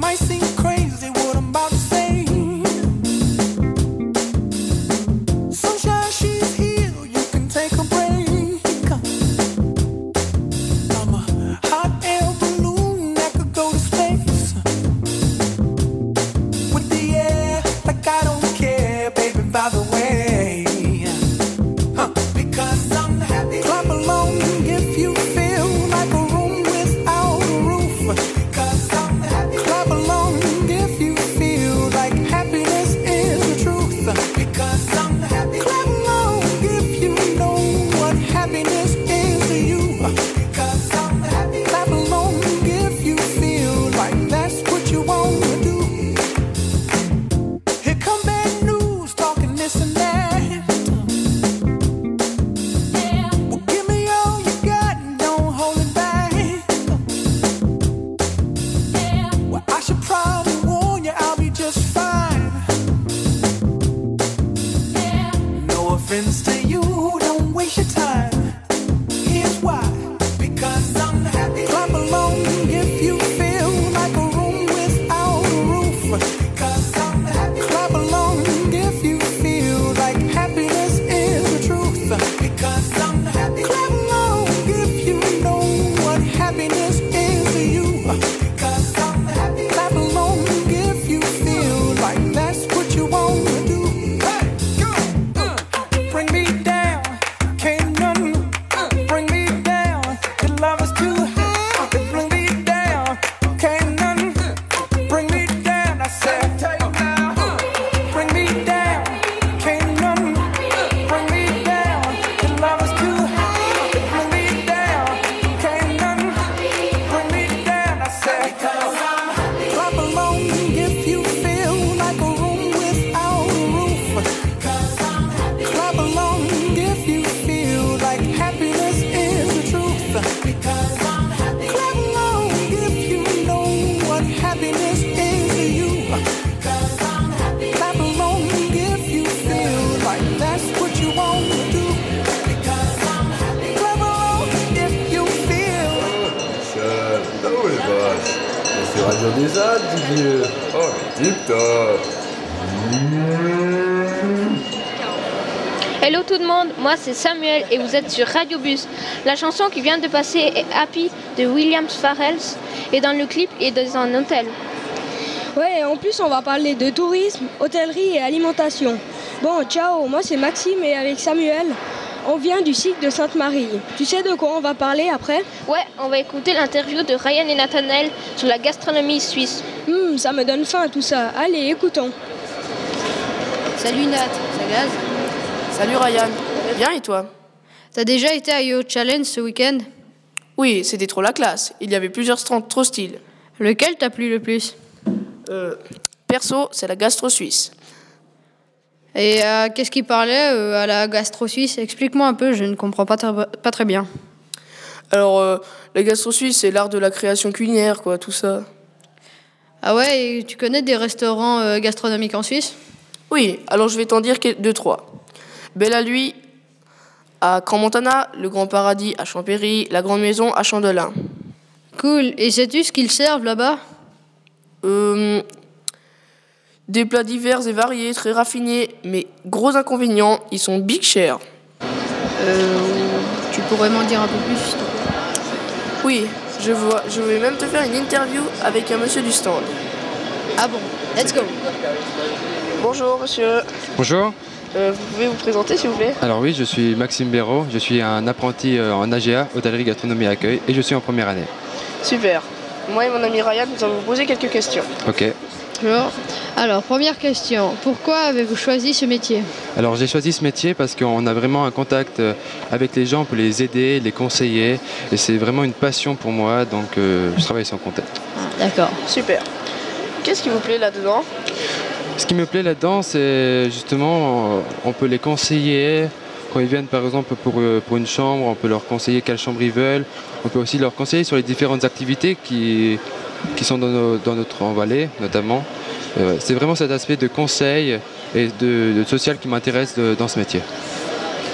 des ânes, Didier. Oh, tip top. Hello tout le monde, moi c'est Samuel et vous êtes sur Radio Bus. La chanson qui vient de passer est Happy de William Farrell et dans le clip il est dans un hôtel. Ouais, en plus on va parler de tourisme, hôtellerie et alimentation. Bon, ciao, moi c'est Maxime et avec Samuel, on vient du site de Sainte-Marie. Tu sais de quoi on va parler après ? Ouais, on va écouter l'interview de Ryan et Nathanaël sur la gastronomie suisse. Ça me donne faim tout ça. Allez, écoutons. Salut Nat, ça gaz ? Salut Ryan, bien et toi ? T'as déjà été à Yo Challenge ce week-end ? Oui, c'était trop la classe. Il y avait plusieurs stands trop styles. Lequel t'a plu le plus ? Perso, c'est la gastro suisse. Et qu'est-ce qu'il parlait à la gastro suisse ? Explique-moi un peu, je ne comprends pas très bien. Alors, la gastro suisse, c'est l'art de la création culinaire, quoi, tout ça. Ah ouais, et tu connais des restaurants gastronomiques en Suisse ? Oui, alors je vais t'en dire 2-3. Bella Lui à Crans-Montana, le Grand Paradis à Champéry, la Grande Maison à Chandelin. Cool, et sais-tu ce qu'ils servent là-bas ? Des plats divers et variés, très raffinés, mais gros inconvénient, ils sont big chers. Tu pourrais m'en dire un peu plus, s'il te plaît ? Oui, je vais même te faire une interview avec un monsieur du stand. Ah bon, let's go. Bonjour monsieur. Bonjour. Vous pouvez vous présenter s'il vous plaît ? Alors oui, je suis Maxime Béraud, je suis un apprenti en AGA, hôtellerie, gastronomie et accueil, et je suis en première année. Super. Moi et mon ami Ryan, nous allons vous poser quelques questions. Ok. Bonjour. Alors, première question, pourquoi avez-vous choisi ce métier ? Alors j'ai choisi ce métier parce qu'on a vraiment un contact avec les gens, on peut les aider, les conseiller, et c'est vraiment une passion pour moi, donc je travaille sans compter. Ah, d'accord. Super. Qu'est-ce qui vous plaît là-dedans ? Ce qui me plaît là-dedans, c'est justement, on peut les conseiller. Quand ils viennent par exemple pour une chambre, on peut leur conseiller quelle chambre ils veulent. On peut aussi leur conseiller sur les différentes activités qui sont dans notre vallée notamment. C'est vraiment cet aspect de conseil et de social qui m'intéresse dans ce métier.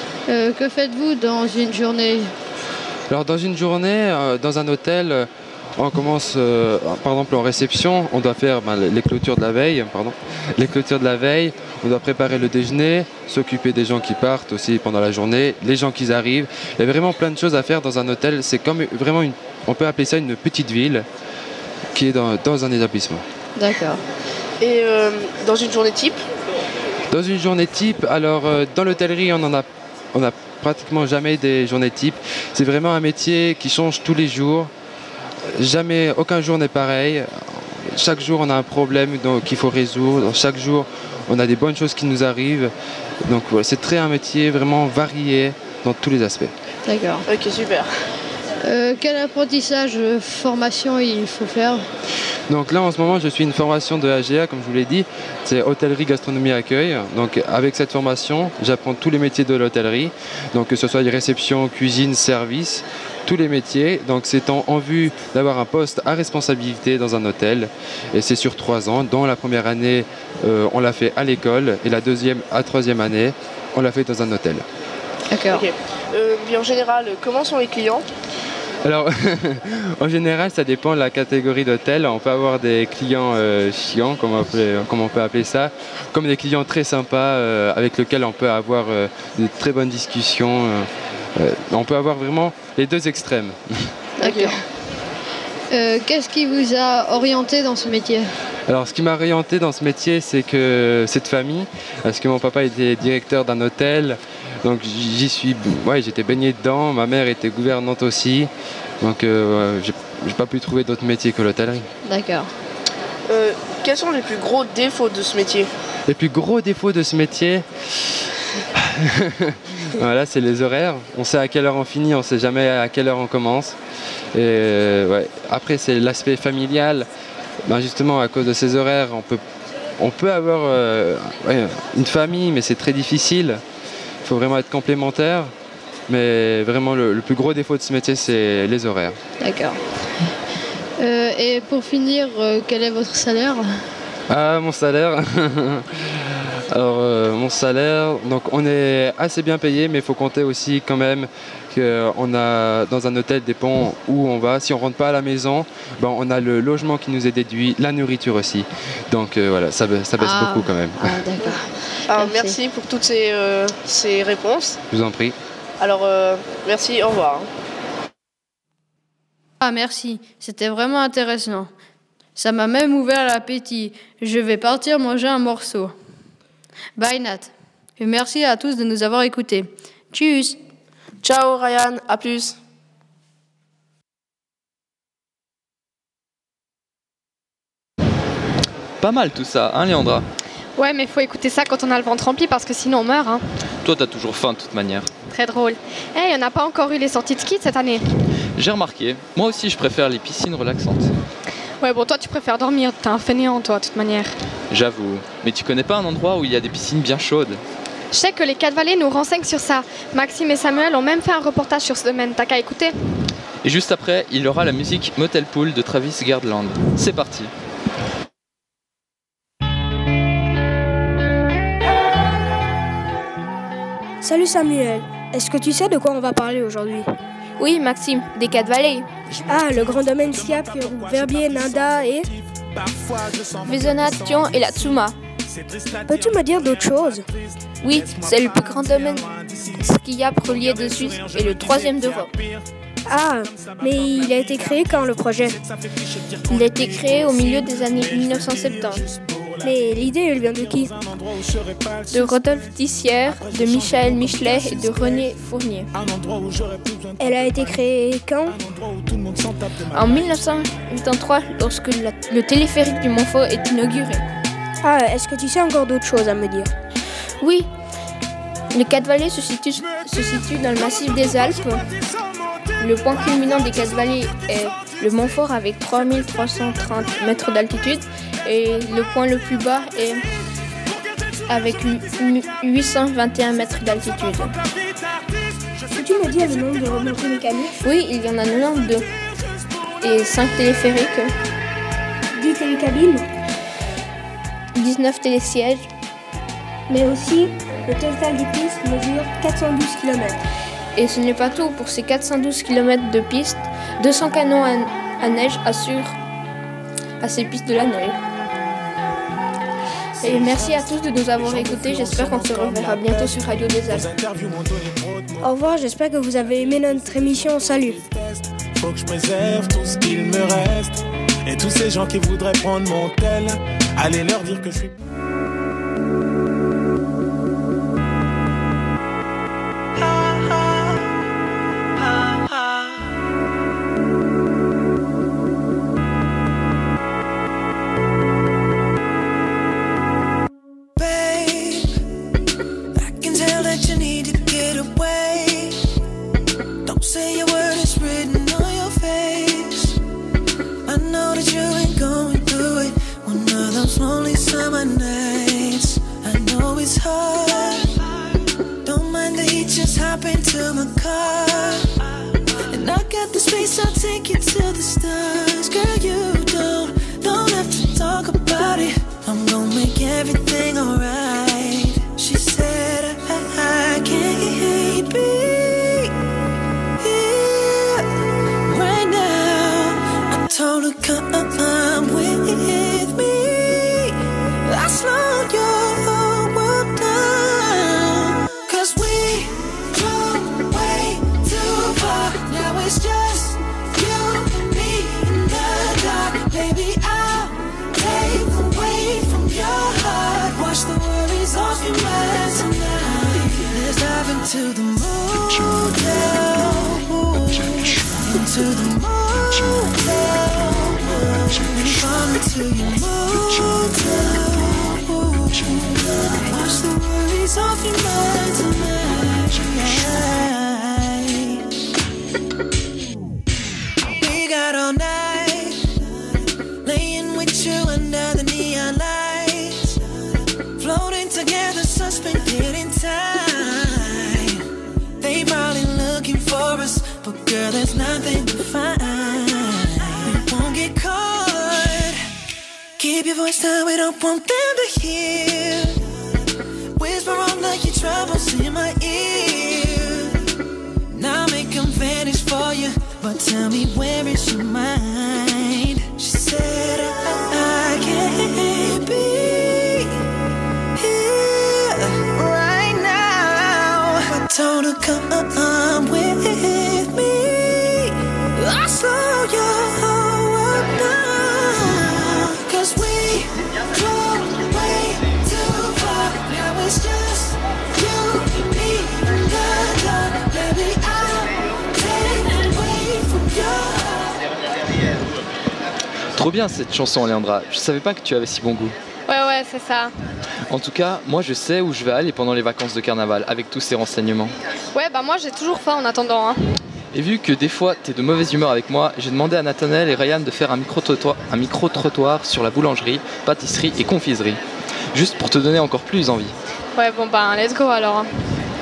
Que faites-vous dans une journée ? Alors dans une journée, dans un hôtel, On commence, par exemple, en réception, on doit faire les clôtures de la veille. Les clôtures de la veille, on doit préparer le déjeuner, s'occuper des gens qui partent aussi pendant la journée, les gens qui arrivent. Il y a vraiment plein de choses à faire dans un hôtel. C'est comme vraiment on peut appeler ça une petite ville qui est dans un établissement. D'accord. Et dans une journée type? Dans une journée type, alors dans l'hôtellerie, on a pratiquement jamais des journées types. C'est vraiment un métier qui change tous les jours. Jamais, aucun jour n'est pareil. Chaque jour, on a un problème qu'il faut résoudre. Chaque jour, on a des bonnes choses qui nous arrivent. Donc, voilà, c'est un métier vraiment varié dans tous les aspects. D'accord. Ok, super. Quel apprentissage, formation il faut faire? Donc là, en ce moment, je suis une formation de AGA, comme je vous l'ai dit. C'est hôtellerie, gastronomie, accueil. Donc avec cette formation, j'apprends tous les métiers de l'hôtellerie. Donc que ce soit les réceptions, cuisine, service, tous les métiers. Donc c'est en vue d'avoir un poste à responsabilité dans un hôtel. Et c'est sur 3 ans. Dans la première année, on l'a fait à l'école. Et la deuxième à troisième année, on l'a fait dans un hôtel. D'accord. Ok. Bien en général, comment sont les clients? Alors, en général, ça dépend de la catégorie d'hôtel. On peut avoir des clients chiants, comme on peut appeler ça, comme des clients très sympas avec lesquels on peut avoir de très bonnes discussions. On peut avoir vraiment les deux extrêmes. D'accord. Qu'est-ce qui vous a orienté dans ce métier? Alors, ce qui m'a orienté dans ce métier, c'est que cette famille, parce que mon papa était directeur d'un hôtel, donc j'étais baigné dedans. Ma mère était gouvernante aussi, donc j'ai pas pu trouver d'autres métiers que l'hôtellerie. D'accord. Quels sont les plus gros défauts de ce métier? Les plus gros défauts de ce métier, voilà, c'est les horaires. On sait à quelle heure on finit, on sait jamais à quelle heure on commence. Et après, c'est l'aspect familial. Justement, à cause de ces horaires, on peut avoir une famille, mais c'est très difficile. Il faut vraiment être complémentaire. Mais vraiment, le plus gros défaut de ce métier, c'est les horaires. D'accord. Et pour finir, quel est votre salaire? Mon salaire. Alors, mon salaire, donc on est assez bien payé, mais il faut compter aussi quand même qu'on a dans un hôtel dépend où on va. Si on rentre pas à la maison, on a le logement qui nous est déduit, la nourriture aussi. Donc voilà, ça baisse beaucoup quand même. D'accord. Alors, merci pour toutes ces réponses. Je vous en prie. Alors, merci, au revoir. Merci, c'était vraiment intéressant. Ça m'a même ouvert l'appétit. Je vais partir manger un morceau. Bye Nat. Et merci à tous de nous avoir écoutés. Tchuss. Ciao Ryan, à plus. Pas mal tout ça, hein Léandra? Ouais, mais faut écouter ça quand on a le ventre rempli parce que sinon on meurt. Hein. Toi t'as toujours faim de toute manière. Très drôle. On n'a pas encore eu les sorties de ski cette année. J'ai remarqué, moi aussi je préfère les piscines relaxantes. Ouais, bon, toi tu préfères dormir, t'es un fainéant toi, de toute manière. J'avoue, mais tu connais pas un endroit où il y a des piscines bien chaudes? Je sais que les 4 vallées nous renseignent sur ça. Maxime et Samuel ont même fait un reportage sur ce domaine, t'as qu'à écouter. Et juste après, il y aura la musique Motel Pool de Travis Garland. C'est parti. Salut Samuel, est-ce que tu sais de quoi on va parler aujourd'hui? Oui, Maxime, des 4 vallées. Ah, le grand domaine skiable qui regroupe Verbier, Nanda et... Vezona, Thion et la Tsuma. Peux-tu me dire d'autres choses? Oui, c'est le plus grand domaine skiable relié de Suisse et le 3e d'Europe. Ah, mais il a été créé quand le projet? Il a été créé au milieu des années 1970. Mais l'idée, elle vient de qui? De Rodolphe Tissière, de Michael Michelet et de René Fournier. Elle a été créée quand? En 1983, lorsque le téléphérique du Montfort est inauguré. Ah, est-ce que tu sais encore d'autres choses à me dire? Oui, les 4 vallées se situent dans le massif des Alpes. Le point culminant des 4 vallées est le Montfort avec 3330 mètres d'altitude et le point le plus bas est avec 821 mètres d'altitude. Peux-tu me dire le nombre de remontées mécaniques? Oui, il y en a 92 et 5 téléphériques, 10 télécabines, 19 télésièges. mais aussi le total des pistes mesure 412 km. Et ce n'est pas tout, pour ces 412 km de piste, 200 canons à neige assure à ces pistes de la neige. Et merci à tous de nous avoir écoutés. J'espère qu'on se reverra bientôt sur Radio des Alpes. Au revoir, j'espère que vous avez aimé notre émission. Salut. Faut que je préserve tout ce qu'il me reste. Et tous ces gens qui voudraient prendre mon tel, allez leur dire que je suis... Keep your voice down, we don't want them to hear. Whisper on like your troubles in my ear. Now make them vanish for you, but tell me where is your mind? She said I can't be here right now. I told her come with me. I saw your work now. 'Cause we drove way too far. Now it's just you and me in the dark. Baby, I'll take away from your. Trop bien cette chanson, Léandra. Je savais pas que tu avais si bon goût. Ouais, c'est ça. En tout cas, moi je sais où je vais aller pendant les vacances de carnaval avec tous ces renseignements. Ouais, bah moi j'ai toujours faim en attendant. Hein. Et vu que des fois t'es de mauvaise humeur avec moi, j'ai demandé à Nathanaël et Ryan de faire un micro-trottoir sur la boulangerie, pâtisserie et confiserie. Juste pour te donner encore plus envie. Ouais, bon bah let's go alors. Hein.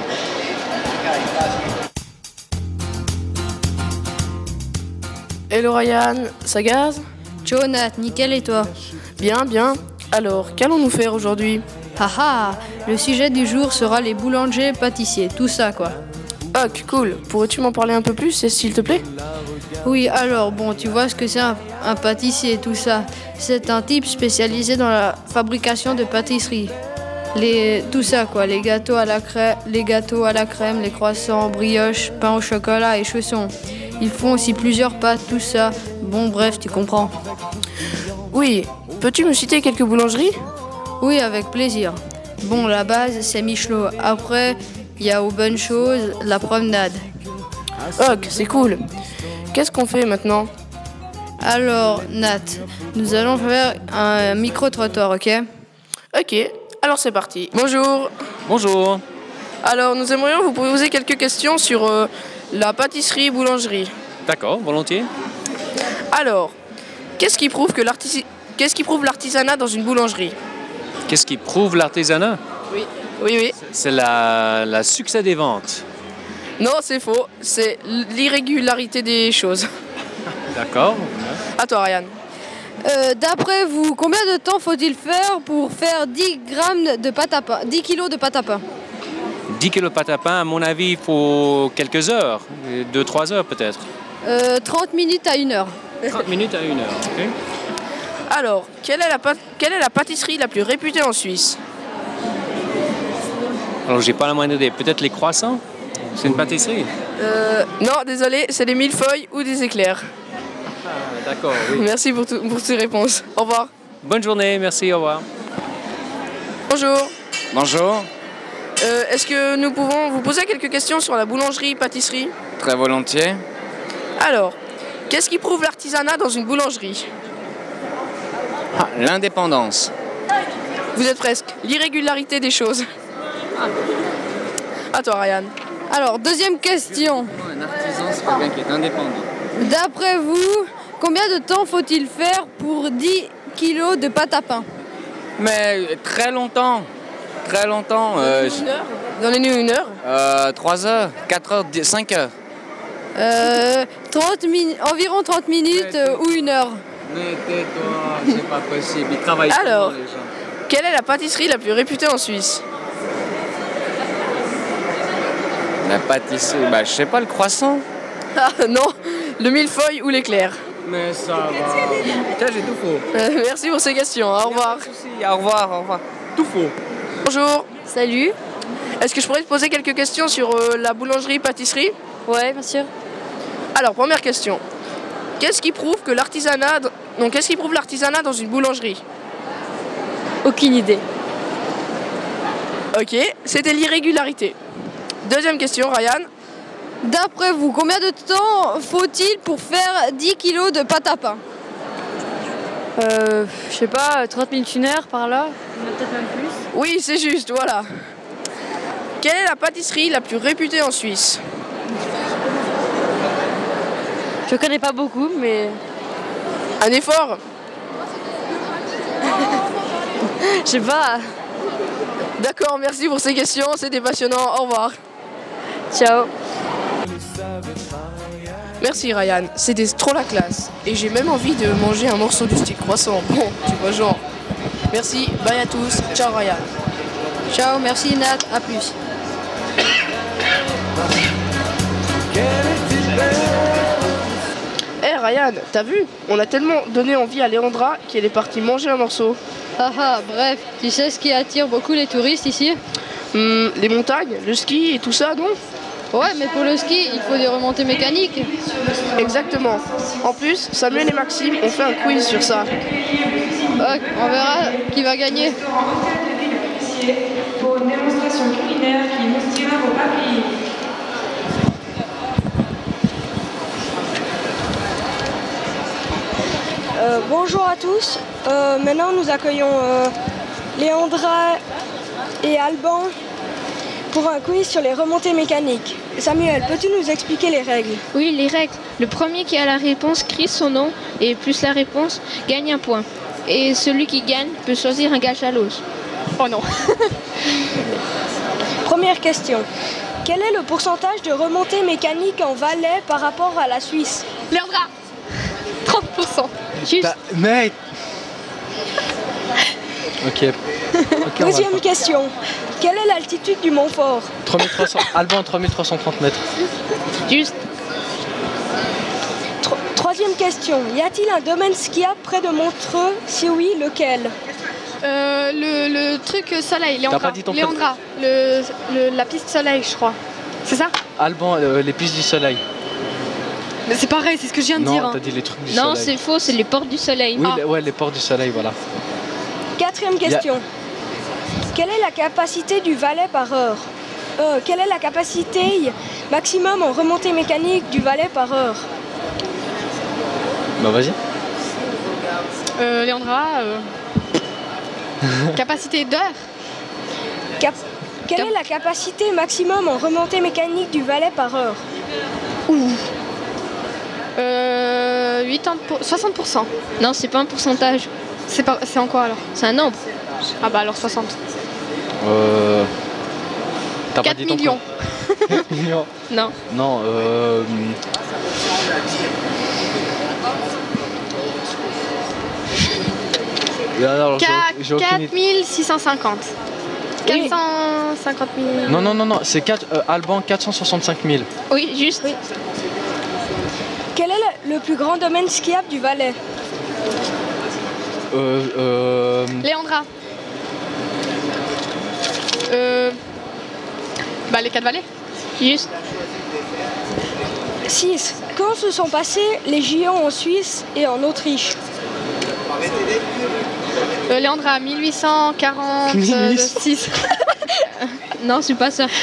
Hello Ryan, ça gaze? Ciao Nat, nickel et toi? Bien, bien. Alors, qu'allons-nous faire aujourd'hui? Haha, le sujet du jour sera les boulangers, pâtissiers, tout ça quoi. Ok, cool. Pourrais-tu m'en parler un peu plus, s'il te plaît? Oui, alors bon, tu vois ce que c'est un pâtissier, tout ça. C'est un type spécialisé dans la fabrication de pâtisseries. Tout ça quoi, les gâteaux à la crème, les croissants, brioches, pain au chocolat et chaussons. Ils font aussi plusieurs pâtes, tout ça. Bon bref, tu comprends. Oui, peux-tu me citer quelques boulangeries? Oui, avec plaisir. Bon, la base, c'est Michelot. Après, il y a aux bonnes choses, la promenade. Ok, c'est cool. Qu'est-ce qu'on fait maintenant? Alors, Nat, nous allons faire un micro-trottoir, ok? Ok, alors c'est parti. Bonjour. Bonjour. Alors, nous aimerions vous poser quelques questions sur la pâtisserie-boulangerie. D'accord, volontiers. Alors, qu'est-ce qui prouve l'artisanat dans une boulangerie? Qu'est-ce qui prouve l'artisanat? Oui. C'est la succès des ventes. Non, c'est faux. C'est l'irrégularité des choses. D'accord. À toi, Ryan. D'après vous, combien de temps faut-il faire pour faire 10 grammes de pâte à pain, 10 kilos de pâte à pain? 10 kilos de pâte à pain, à mon avis, il faut quelques heures. 2-3 heures peut-être. 30 minutes à 1 heure. 30 minutes à 1 heure, ok? Alors, quelle est la pâtisserie la plus réputée en Suisse? Alors, j'ai pas la moindre idée. Peut-être les croissants? C'est une pâtisserie? Non, désolé, c'est des millefeuilles ou des éclairs. Ah, d'accord, oui. Merci pour ces réponses. Au revoir. Bonne journée, merci, au revoir. Bonjour. Bonjour. Est-ce que nous pouvons vous poser quelques questions sur la boulangerie-pâtisserie? Très volontiers. Alors, qu'est-ce qui prouve l'artisanat dans une boulangerie? L'indépendance. Vous êtes presque. L'irrégularité des choses. À toi, Ryan. Alors, deuxième question. Un artisan, c'est quelqu'un qui est indépendant. D'après vous, combien de temps faut-il faire pour 10 kilos de pâte à pain? Mais très longtemps. Très longtemps. Donnez-nous une heure. 3 heures, 4 heures, 5 heures. Environ 30 minutes ou 1 heure. Mais tais-toi, c'est pas possible. Ils travaillent Alors, comment, les gens? quelle est la pâtisserie la plus réputée en Suisse? La pâtisserie, je sais pas, le croissant. Ah non, le millefeuille ou l'éclair. Mais ça va. Tiens, j'ai tout faux. Merci pour ces questions. Au revoir. Au revoir, au revoir. Tout faux. Bonjour. Salut. Est-ce que je pourrais te poser quelques questions sur la boulangerie-pâtisserie? Ouais, bien sûr. Alors, première question. Qu'est-ce qui prouve l'artisanat dans une boulangerie? Aucune idée. Ok, c'était l'irrégularité. Deuxième question, Ryan. D'après vous, combien de temps faut-il pour faire 10 kilos de pâte à pain? Je sais pas, 30 minutes, 1 heure par là. Peut-être même plus. Oui, c'est juste, voilà. Quelle est la pâtisserie la plus réputée en Suisse? Je connais pas beaucoup, mais... Un effort? Je sais pas. D'accord, merci pour ces questions, c'était passionnant. Au revoir. Ciao. Merci Ryan, c'était trop la classe. Et j'ai même envie de manger un morceau du steak croissant. Bon, tu vois genre. Merci, bye à tous. Ciao Ryan. Ciao, merci Nat, à plus. Ryan, t'as vu? On a tellement donné envie à Léandra qu'elle est partie manger un morceau. Bref, tu sais ce qui attire beaucoup les touristes ici? Les montagnes, le ski et tout ça, non? Ouais, mais pour le ski, il faut des remontées mécaniques. Exactement. En plus, Samuel et Maxime ont fait un quiz sur ça. On verra qui va gagner. Pour une démonstration culinaire qui illustrera vos papiers. Bonjour à tous. Maintenant, nous accueillons Léandra et Alban pour un quiz sur les remontées mécaniques. Samuel, peux-tu nous expliquer les règles? Oui, les règles. Le premier qui a la réponse crie son nom et plus la réponse gagne un point. Et celui qui gagne peut choisir un gage à l'os. Oh non. Première question. Quel est le pourcentage de remontées mécaniques en Valais par rapport à la Suisse? Léandra, 30%. Juste. Mais... Ok. Deuxième question. Quelle est l'altitude du Montfort? 3300. Alban, 3330 mètres. Juste. Troisième question. Y a-t-il un domaine skiable près de Montreux? Si oui, lequel? Le truc soleil, T'as pas Léandra. dit ton Léandra, la piste soleil, je crois. C'est ça? Alban, les pistes du soleil. Mais c'est pareil, c'est ce que je viens de dire. Non, t'as dit les trucs du Non, soleil. c'est faux, c'est les portes du soleil. Oui, les portes du soleil, voilà. Quatrième question. Quelle est la capacité du Valais par heure? Quelle est la capacité maximum en remontée mécanique du Valais par heure? Bah vas-y. Léandra, capacité d'heure? Quelle est la capacité maximum en remontée mécanique du Valais par heure? 60%. Non, c'est pas un pourcentage. C'est en quoi alors? C'est un nombre. Ah bah alors 60. T'as 4 pas dit ton millions. 4 millions. Non. Non, alors, j'ai aucune idée. 4650. 450 000. Non, c'est Alban 465 000. Oui, juste. Oui. Quelle est le plus grand domaine skiable du Valais? Léandra. Les 4 vallées. Juste. 6. Quand se sont passés les JO en Suisse et en Autriche? Léandra, 1846. Non, c'est pas ça.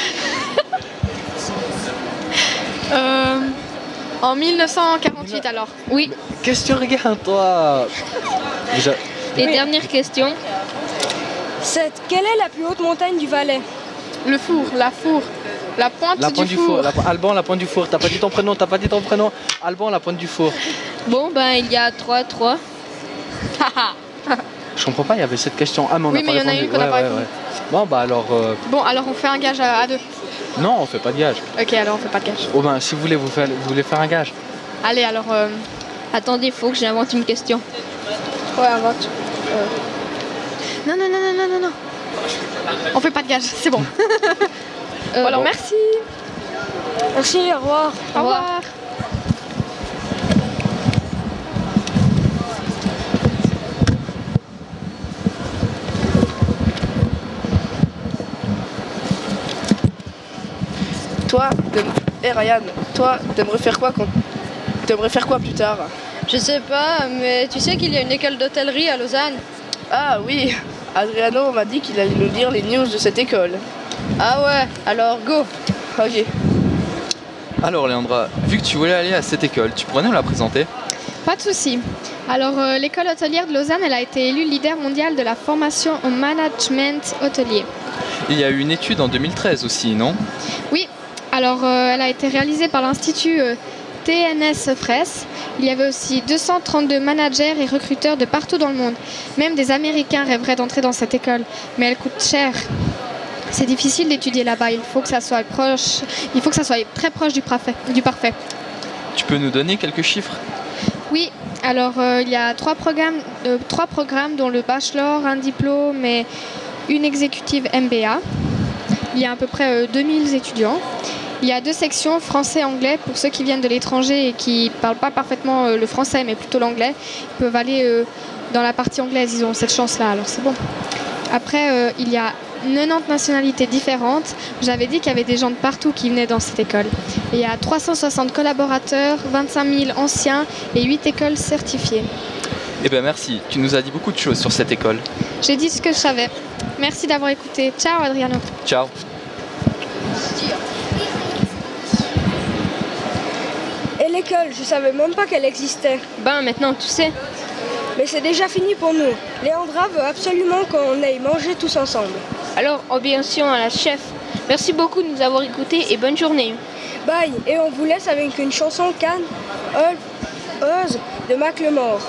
En 1948 alors. Oui. Qu'est-ce que tu regardes, toi? Et dernière question. 7. Quelle est la plus haute montagne du Valais? Le four, la four. La pointe du four. Alban, la pointe du four. T'as pas dit ton prénom. Alban, la pointe du four. Bon, il y a 3-3. Je comprends pas, il y avait cette question. Ah, mais on oui, a pas mais il y en a répondu. une qu'on n'a pas répondu. Bon, alors... Bon, alors on fait un gage à 2. Non, on fait pas de gage. Ok, alors on fait pas de gage. Oh si vous voulez faire un gage. Allez, alors... Attendez, faut que j'invente une question. Ouais, invente. Non. On fait pas de gage, c'est bon. Alors, merci. Merci, au revoir. Au revoir. Toi, Ryan, t'aimerais faire quoi plus tard? Je sais pas, mais tu sais qu'il y a une école d'hôtellerie à Lausanne? Ah oui, Adriano m'a dit qu'il allait nous dire les news de cette école. Ah ouais, alors go. Ok. Alors Léandra, vu que tu voulais aller à cette école, tu pourrais nous la présenter? Pas de souci. Alors, l'école hôtelière de Lausanne, elle a été élue leader mondial de la formation au management hôtelier. Il y a eu une étude en 2013 aussi, non? Oui, alors elle a été réalisée par l'Institut TNS Fress. Il y avait aussi 232 managers et recruteurs de partout dans le monde. Même des Américains rêveraient d'entrer dans cette école, mais elle coûte cher. C'est difficile d'étudier là-bas, il faut que ça soit très proche du parfait. Tu peux nous donner quelques chiffres? Oui, alors il y a 3 programmes dont le bachelor, un diplôme et une exécutive MBA. Il y a à peu près 2000 étudiants. Il y a 2 sections, français et anglais. Pour ceux qui viennent de l'étranger et qui ne parlent pas parfaitement le français, mais plutôt l'anglais, ils peuvent aller dans la partie anglaise. Ils ont cette chance-là, alors c'est bon. Après, il y a 90 nationalités différentes. J'avais dit qu'il y avait des gens de partout qui venaient dans cette école. Et il y a 360 collaborateurs, 25 000 anciens et 8 écoles certifiées. Eh bien merci, tu nous as dit beaucoup de choses sur cette école. J'ai dit ce que je savais. Merci d'avoir écouté. Ciao Adriano. Ciao. Et l'école, je savais même pas qu'elle existait. Maintenant tu sais. Mais c'est déjà fini pour nous. Léandra veut absolument qu'on aille manger tous ensemble. Alors, obéissons à la chef. Merci beaucoup de nous avoir écoutés et bonne journée. Bye, et on vous laisse avec une chanson Cannes, Oz de Macklemore.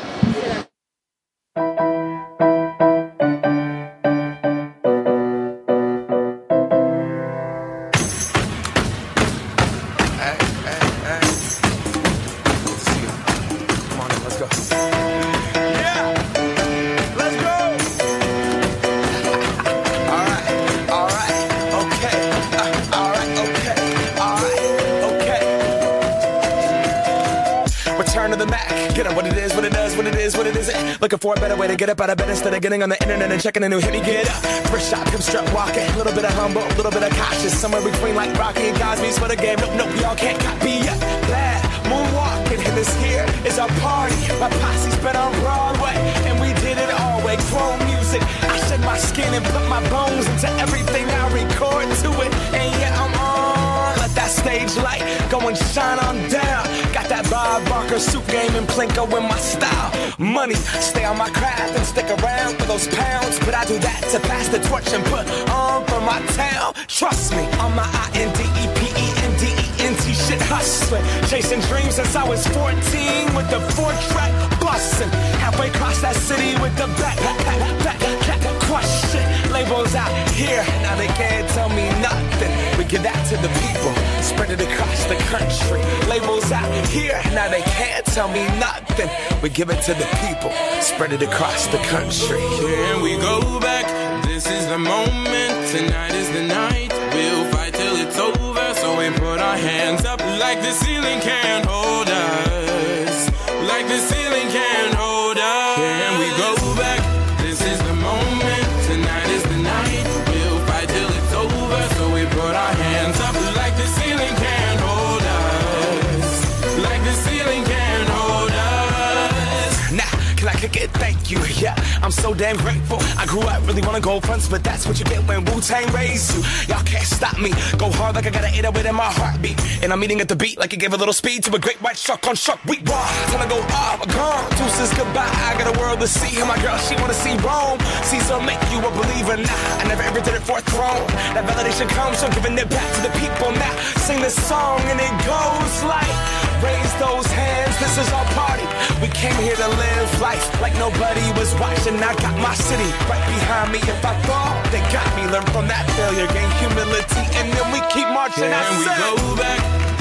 Looking for a better way to get up out of bed instead of getting on the internet and checking a new hit. Me get up, first shot, come strut walking. A little bit of humble, a little bit of cautious. Somewhere between like Rocky and Cosby's for the game. Nope, y'all can't copy yet. Glad moonwalking, and this here is our party. My posse's been on Broadway, and we did it all way. Grown music, I shed my skin and put my bones into everything I record to it. And yeah, I'm on. Let that stage light go and shine on down. Got that Bob Barker suit game and Plinko in my style. Money, stay on my craft and stick around for those pounds. But I do that to pass the torch and put on for my town. Trust me, on my INDEPENDENT shit hustling. Chasing dreams since I was 14 with the 4-track bustin'. Halfway across that city with the back question. Labels out here, now they can't tell me nothing. We give that to the people, spread it across the country. Labels out here, now they can't tell me nothing. We give it to the people, spread it across the country. Here we go back, this is the moment, tonight is the night. We'll fight till it's over, so we put our hands up like the ceiling can't hold us. tonight. We'll fight till it's over, so we put our hands up like the ceiling can't hold us. Like the ceiling can't hold us. Nah, can I kick it? Thank you, yeah, I'm so damn grateful. I grew up really wanna go fronts, but that's what you get when Wu-Tang raised you. Y'all can't stop me, go hard like I got an 808 in my heartbeat. And I'm eating at the beat like it gave a little speed to a great white shark on Shark Week. Raw, gonna go off, gone, deuces goodbye. I got a world to see, and my girl, she wanna see Rome. Caesar make you a believer, nah, I never ever did it for a throne. That validation comes from giving it back to the people. Now, sing this song and it goes like, raise those hands, this is our party. We came here to live life like nobody was watching. I got my city right behind me. If I fall, they got me. Learn from that failure, gain humility, and then we keep marching. And we go back.